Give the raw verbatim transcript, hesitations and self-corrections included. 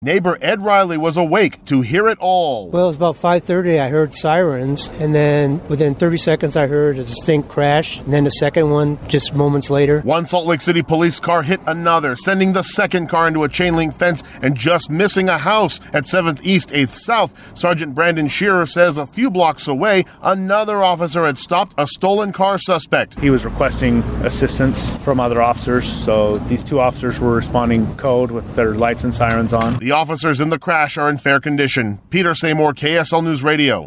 Neighbor Ed Riley was awake to hear it all. Well, it was about five thirty. I heard sirens, and then within thirty seconds, I heard a distinct crash, and then the second one just moments later. One Salt Lake City police car hit another, sending the second car into a chain link fence and just missing a house at seventh East, eighth South. Sergeant Brandon Shearer says a few blocks away, another officer had stopped a stolen car suspect. He was requesting assistance from other officers, so these two officers were responding code with their lights and sirens on. The officers in the crash are in fair condition. Peter Seymour, K S L News Radio.